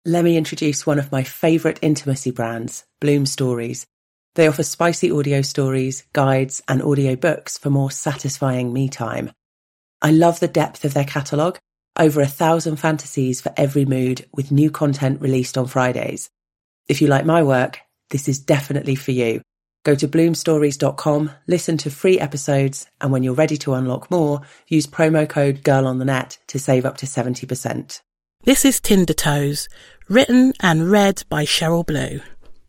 Let me introduce one of my favourite intimacy brands, Bloom Stories. They offer spicy audio stories, guides, and audio books for more satisfying me time. I love the depth of their catalogue, over 1,000 fantasies for every mood, with new content released on Fridays. If you like my work, this is definitely for you. Go to bloomstories.com, listen to free episodes, and when you're ready to unlock more, use promo code GIRLONTHENET to save up to 70%. This is Tinder Toes, written and read by Cheryl Blue.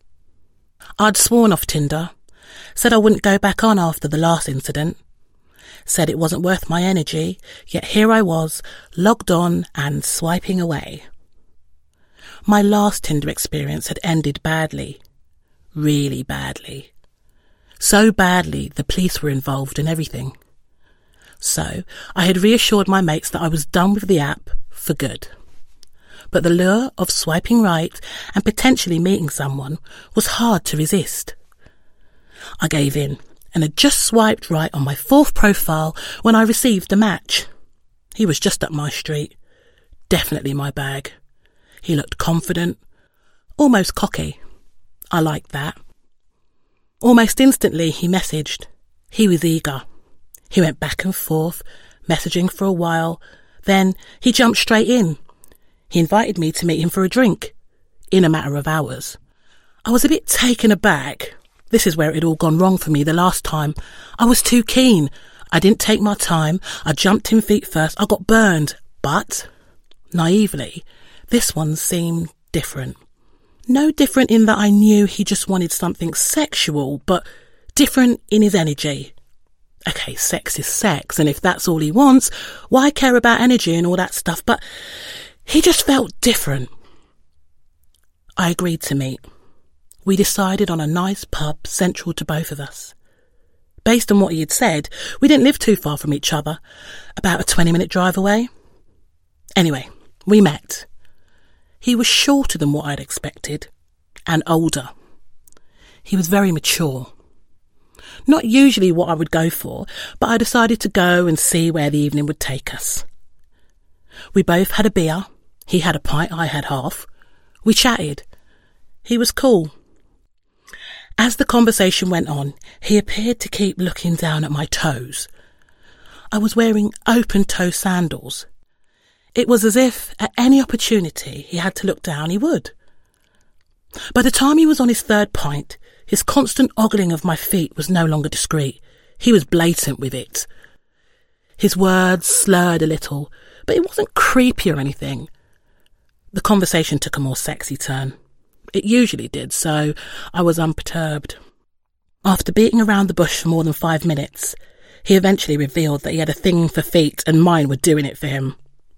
I'd sworn off Tinder, said I wouldn't go back on after the last incident, said it wasn't worth my energy, yet here I was, logged on and swiping away. My last Tinder experience had ended badly, really badly. So badly the police were involved in everything. So I had reassured my mates that I was done with the app for good. But the lure of swiping right and potentially meeting someone was hard to resist. I gave in and had just swiped right on my fourth profile when I received a match. He was just up my street. Definitely my bag. He looked confident, almost cocky. I liked that. Almost instantly he messaged. He was eager. He went back and forth, messaging for a while. Then he jumped straight in. He invited me to meet him for a drink, in a matter of hours. I was a bit taken aback. This is where it had all gone wrong for me the last time. I was too keen. I didn't take my time. I jumped in feet first. I got burned. But, naively, this one seemed different. No different in that I knew he just wanted something sexual, but different in his energy. Okay, sex is sex, and if that's all he wants, why care about energy and all that stuff? But he just felt different. I agreed to meet. We decided on a nice pub central to both of us. Based on what he had said, we didn't live too far from each other, about a 20-minute drive away. Anyway, we met. He was shorter than what I'd expected, and older. He was very mature. Not usually what I would go for, but I decided to go and see where the evening would take us. We both had a beer. He had a pint, I had half. We chatted. He was cool. As the conversation went on, he appeared to keep looking down at my toes. I was wearing open-toe sandals. It was as if, at any opportunity he had to look down, he would. By the time he was on his third pint, his constant ogling of my feet was no longer discreet. He was blatant with it. His words slurred a little, but it wasn't creepy or anything. The conversation took a more sexy turn. It usually did, so I was unperturbed. After beating around the bush for more than 5 minutes, he eventually revealed that he had a thing for feet and mine were doing it for him.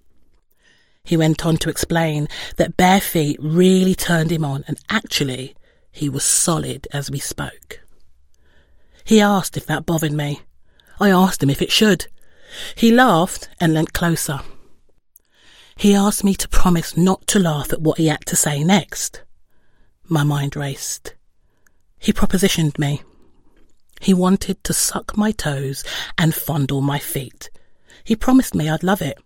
He went on to explain that bare feet really turned him on, and actually, he was solid as we spoke. He asked if that bothered me. I asked him if it should. He laughed and leant closer. He asked me to promise not to laugh at what he had to say next. My mind raced. He propositioned me. He wanted to suck my toes and fondle my feet. He promised me I'd love it.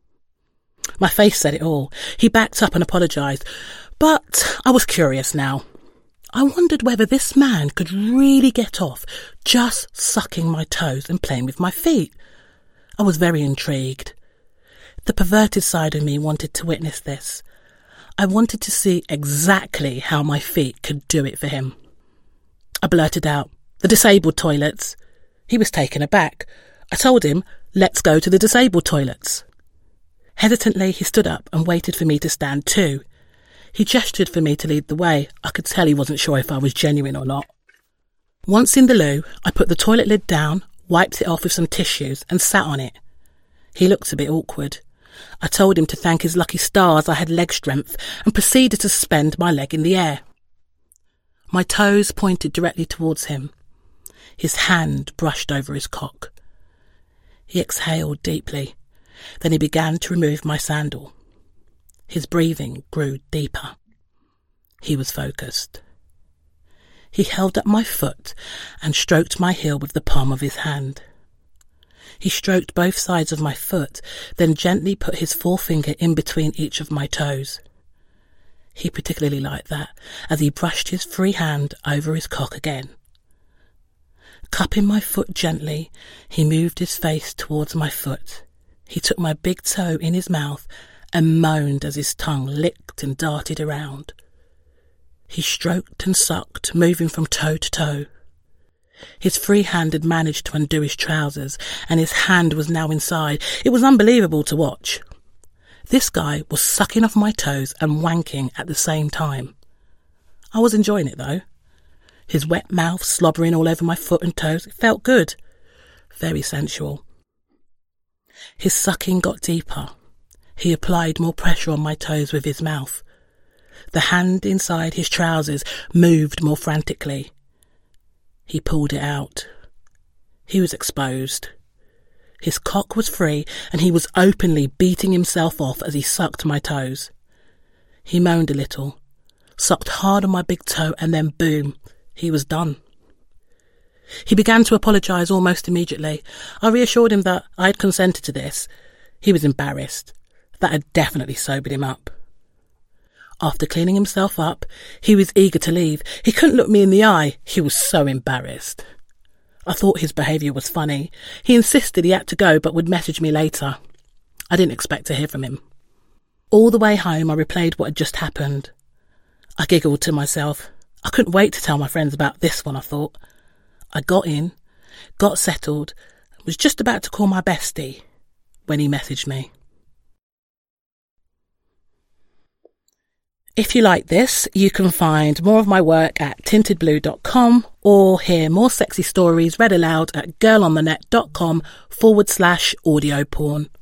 My face said it all. He backed up and apologised. But I was curious now. I wondered whether this man could really get off just sucking my toes and playing with my feet. I was very intrigued. The perverted side of me wanted to witness this. I wanted to see exactly how my feet could do it for him. I blurted out, "The disabled toilets." He was taken aback. I told him, "Let's go to the disabled toilets." Hesitantly, he stood up and waited for me to stand too. He gestured for me to lead the way. I could tell he wasn't sure if I was genuine or not. Once in the loo, I put the toilet lid down, wiped it off with some tissues and sat on it. He looked a bit awkward. I told him to thank his lucky stars I had leg strength and proceeded to suspend my leg in the air. My toes pointed directly towards him. His hand brushed over his cock. He exhaled deeply. Then he began to remove my sandal. His breathing grew deeper. He was focused. He held up my foot and stroked my heel with the palm of his hand. He stroked both sides of my foot, then gently put his forefinger in between each of my toes. He particularly liked that, as he brushed his free hand over his cock again. Cupping my foot gently, he moved his face towards my foot. He took my big toe in his mouth and moaned as his tongue licked and darted around. He stroked and sucked, moving from toe to toe. His free hand had managed to undo his trousers, and his hand was now inside. It was unbelievable to watch. This guy was sucking off my toes and wanking at the same time. I was enjoying it, though. His wet mouth slobbering all over my foot and toes. It felt good. Very sensual. His sucking got deeper. He applied more pressure on my toes with his mouth. The hand inside his trousers moved more frantically. He pulled it out. He was exposed. His cock was free, and he was openly beating himself off as he sucked my toes. He moaned a little, sucked hard on my big toe, and then boom, he was done. He began to apologise almost immediately. I reassured him that I had consented to this. He was embarrassed. That had definitely sobered him up. After cleaning himself up, he was eager to leave. He couldn't look me in the eye. He was so embarrassed. I thought his behaviour was funny. He insisted he had to go but would message me later. I didn't expect to hear from him. All the way home I replayed what had just happened. I giggled to myself. I couldn't wait to tell my friends about this one, I thought. I got in, got settled, and was just about to call my bestie when he messaged me. If you like this, you can find more of my work at tintedblue.com or hear more sexy stories read aloud at girlonthenet.com/audio porn.